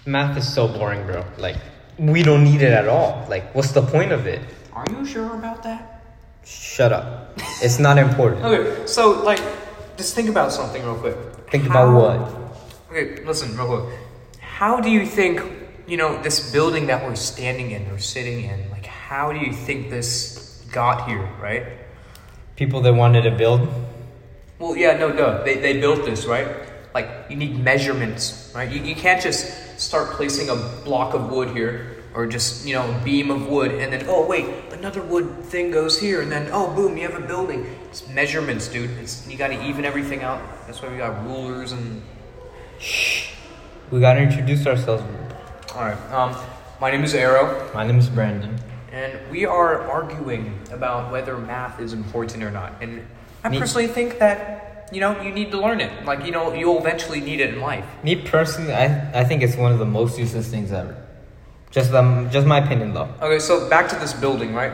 Math is so boring, bro. Like, we don't need it at all. Like, what's the point of it? Are you sure about that? Shut up. It's not important. Okay, so like, just think about something real quick. Think about what? Okay, listen real quick. How do you think, this building that we're standing in or sitting in, like, how do you think this got here, right? People that wanted to build? Well, yeah, no, duh. They built this, right? Like, you need measurements, right? You can't just start placing a block of wood here or just, a beam of wood and then, oh, wait, another wood thing goes here and then, oh, boom, you have a building. It's measurements, dude. You got to even everything out. That's why we got rulers and... Shh. We got to introduce ourselves. All right. My name is Arrow. My name is Brandon. And we are arguing about whether math is important or not. And I personally think that, you need to learn it. Like, you'll eventually need it in life. Me personally, I think it's one of the most useless things ever. Just my opinion, though. Okay, so back to this building, right?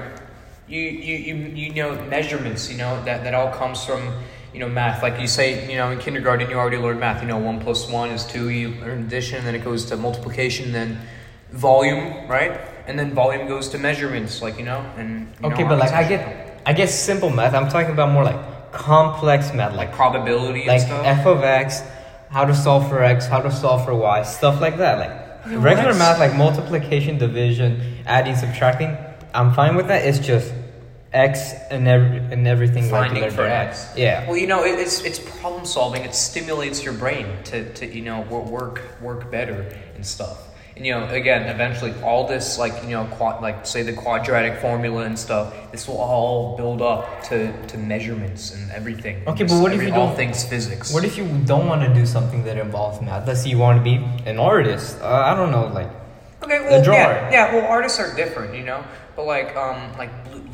You know measurements, that all comes from, math. Like you say, in kindergarten you already learned math. 1 plus 1 is 2. You learn addition, and then it goes to multiplication, then volume, right? And then volume goes to measurements, like, and... okay, but like, I get simple math. I'm talking about more like complex math. Like probability like and stuff? F of X, how to solve for X, how to solve for Y, stuff like that. Like, regular math, like multiplication, division, adding, subtracting, I'm fine with that. It's just X and everything. Finding for X. Yeah. Well, it's problem solving. It stimulates your brain to work better and stuff. And again, eventually, all this say the quadratic formula and stuff. This will all build up to measurements and everything. Okay, but what if you don't? All things physics. What if you don't want to do something that involves math? Let's say you want to be an artist. I don't know, like. Okay, well, a drawer. Yeah. Well, artists are different, but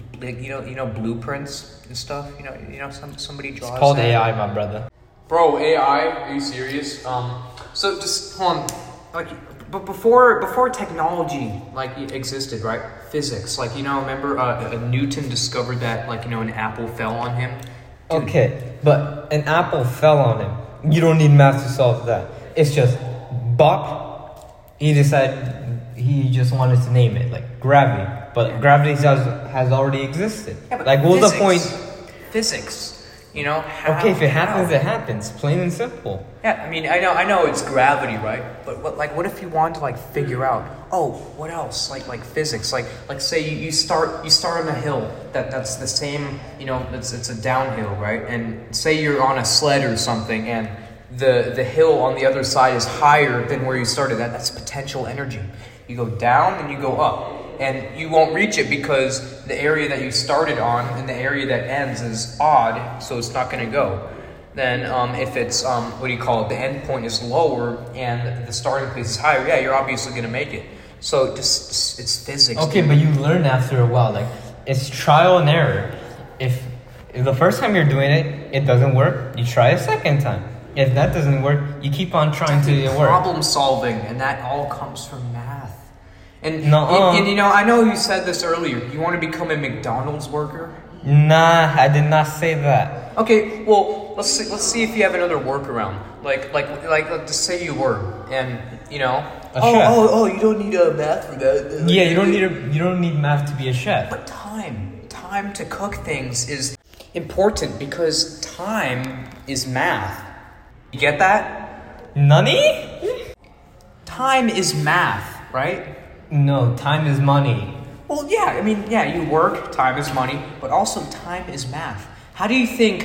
blueprints and stuff. Somebody draws. It's called that. AI, my brother. Bro, AI? Are you serious? So just hold on, but before technology existed, right? Physics, remember Newton discovered that an apple fell on him. Dude. Okay, but an apple fell on him. You don't need math to solve that. It's just bop. He decided he just wanted to name it like gravity, but gravity has already existed. Yeah, but like, what was the point? Physics. Okay, if it happens, it happens. Plain and simple. Yeah, I mean, I know it's gravity, right? But what if you want to figure out? Oh, what else? Like physics. Like say you start on a hill that's the same. It's a downhill, right? And say you're on a sled or something, and the hill on the other side is higher than where you started. That's potential energy. You go down and you go up. And you won't reach it because the area that you started on and the area that ends is odd, so it's not going to go. Then if it's, the end point is lower and the starting place is higher, yeah, you're obviously going to make it. So it's physics. Okay, but you learn after a while. Like, it's trial and error. If the first time you're doing it, it doesn't work, you try a second time. If that doesn't work, you keep on trying to it work. Problem solving, and that all comes from math. And I know you said this earlier. You want to become a McDonald's worker? Nah, I did not say that. Okay, well, let's see if you have another workaround. Like just say you were, and A chef. you don't need a math for that. Yeah, you don't need math to be a chef. But time to cook things is important because time is math. You get that? Nani? Time is math, right? No, time is money. Well, yeah, I mean, yeah, you work, time is money, but also time is math. How do you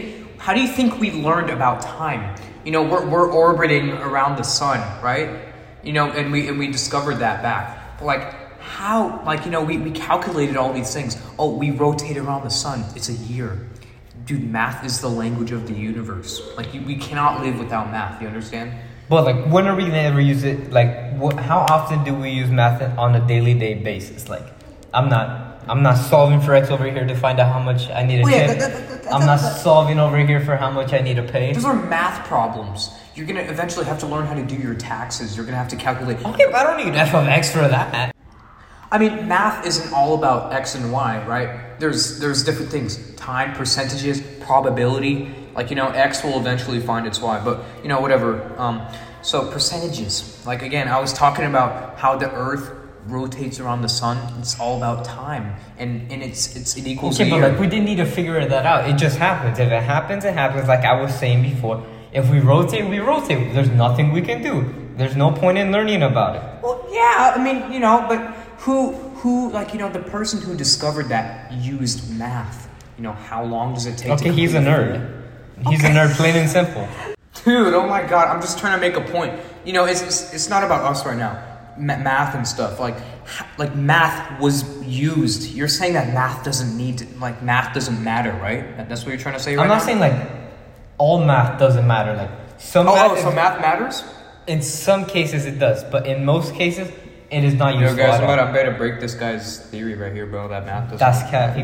think we learned about time? We're orbiting around the sun, right? And we discovered that back. But how, we calculated all these things. Oh, we rotate around the sun. It's a year. Dude, math is the language of the universe. We cannot live without math, you understand? But when are we gonna ever use it? How often do we use math on a daily basis? I'm not solving for X over here to find out how much I need to tip. I'm not solving over here for how much I need to pay. Those are math problems. You're gonna eventually have to learn how to do your taxes. You're gonna have to calculate. Okay, but I don't need F of X for that. I mean, math isn't all about X and Y, right? There's different things. Time, percentages, probability. X will eventually find its Y, but whatever. So percentages. Like again, I was talking about how the Earth rotates around the sun. It's all about time, and it's it equals okay, a but year. like we didn't need to figure that out. It just happens. If it happens, it happens. Like I was saying before, if we rotate, we rotate. There's nothing we can do. There's no point in learning about it. Well, yeah, I mean, you know, but who like, you know, the person who discovered that used math. You know, how long does it take? Okay, to he's a nerd. He's a nerd, plain and simple. Dude, oh my God, I'm just trying to make a point. You know, it's not about us right now. Math and stuff, like math was used. You're saying that math doesn't math doesn't matter, right? That's what you're trying to say right now? I'm not saying like all math doesn't matter. Like some so math matters? In some cases it does, but in most cases it is not useful. Yo guys, I'm about to break this guy's theory right here, bro. That math doesn't That's cat.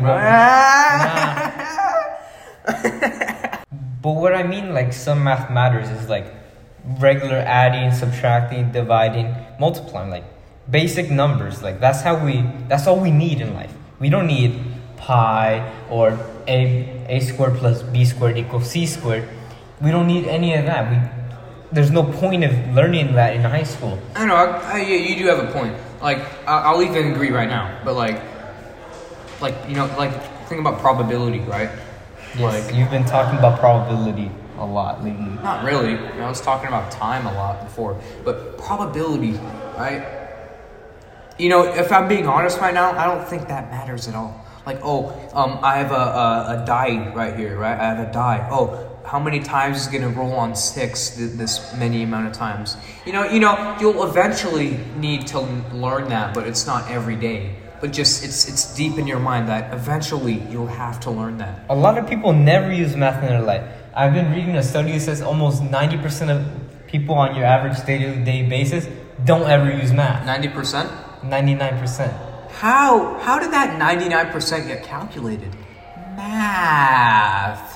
But what I mean, like some math matters is like regular adding, subtracting, dividing, multiplying, like basic numbers. Like that's all we need in life. We don't need pi or a squared plus b squared equals c squared. We don't need any of that. There's no point of learning that in high school. I know, yeah, you do have a point. Like, I'll even agree right now, but like, you know, like, think about probability, right? Yes, like, you've been talking about probability a lot lately. Not really. I was talking about time a lot before, but probability, right? You know, if I'm being honest right now, I don't think that matters at all. Like, I have a die right here, right? I have a die. Oh, how many times is it going to roll on 6 this many amount of times? You know, you'll eventually need to learn that, but it's not every day. But just, it's deep in your mind that eventually you'll have to learn that. A lot of people never use math in their life. I've been reading a study that says almost 90% of people on your average day-to-day basis don't ever use math. 90%? 99%. How did that 99% get calculated? Math.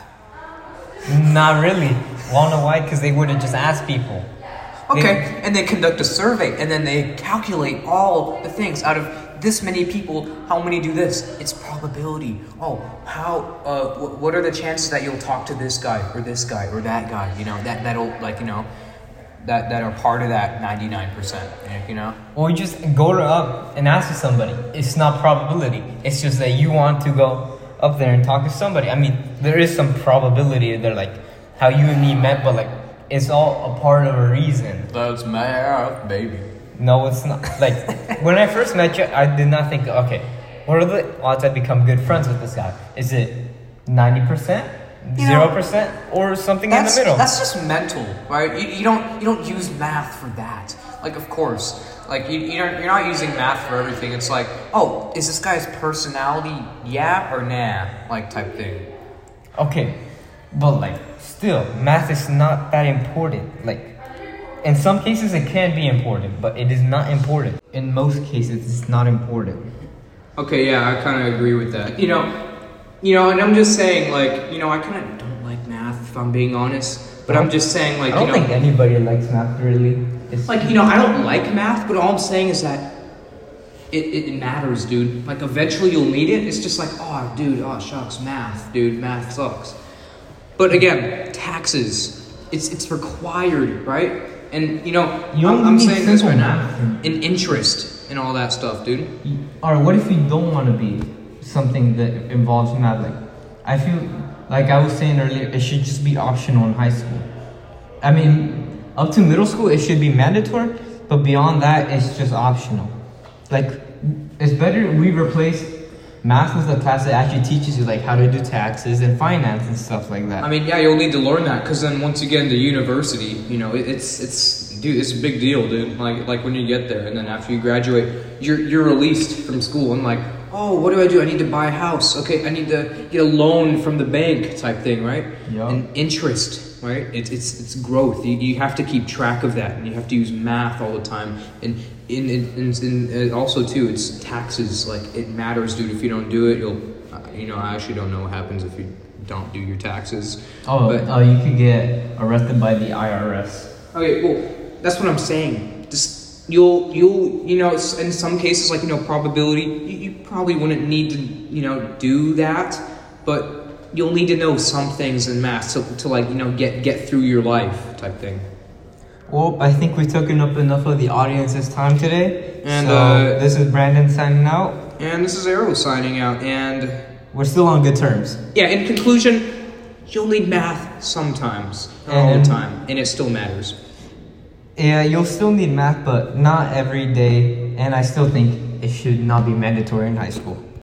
Not really. Wanna know why? Because they would have just asked people. Okay, and they conduct a survey, and then they calculate all the things out of this many people. How many do this? It's probability. Oh, what are the chances that you'll talk to this guy or that guy? You know, that'll like, you know, that are part of that 99%. You know. Or you just go up and ask somebody. It's not probability. It's just that you want to go up there and talk to somebody. I mean, there is some probability there, like how you and me met, but like it's all a part of a reason. That's math, baby. No, it's not. Like when I first met you, I did not think, okay, what are the odds I become good friends with this guy? Is it 90%, 0%, or something in the middle? That's just mental, right? You don't use math for that. Like, of course. Like, you're not using math for everything. It's like, oh, is this guy's personality yeah or nah? Like, type thing. Okay, but like, still, math is not that important. Like, in some cases it can be important, but it is not important. In most cases, it's not important. Okay, yeah, I kind of agree with that. You know, and I'm just saying, like, you know, I kind of don't like math, if I'm being honest. But I'm just saying, like, I don't think anybody likes math, really. Like, you know, I don't like math, but all I'm saying is that it matters, dude. Like, eventually you'll need it. It's just like, oh, shucks, math, dude, math sucks. But again, taxes, it's required, right? And, you know, I'm saying this right now. And interest and all that stuff, dude. Or what if you don't want to be something that involves math? Like, I feel, like I was saying earlier, it should just be optional in high school. I mean, up to middle school, it should be mandatory, but beyond that, it's just optional. Like, it's better we replace math with a class that actually teaches you, like, how to do taxes and finance and stuff like that. I mean, yeah, you'll need to learn that, because then once you get into university, you know, it's a big deal, dude. Like when you get there, and then after you graduate, you're released from school, and like, oh, what do? I need to buy a house. Okay, I need to get a loan from the bank type thing, right? Yeah. And interest, right? It's growth. You have to keep track of that, and you have to use math all the time. And in also too, it's taxes. Like, it matters, dude. If you don't do it, you'll, you know, I actually don't know what happens if you don't do your taxes. You could get arrested by the IRS. Okay, well, that's what I'm saying. Just you'll you know, in some cases, like, you know, probability, you probably wouldn't need to, you know, do that, but you'll need to know some things in math to like, you know, get through your life type thing. Well, I think we've taken up enough of the audience's time today. And so this is Brandon signing out. And this is Arrow signing out. And we're still on good terms. Yeah, in conclusion, you'll need math sometimes. Not all the time. And it still matters. Yeah, you'll still need math, but not every day. And I still think it should not be mandatory in high school.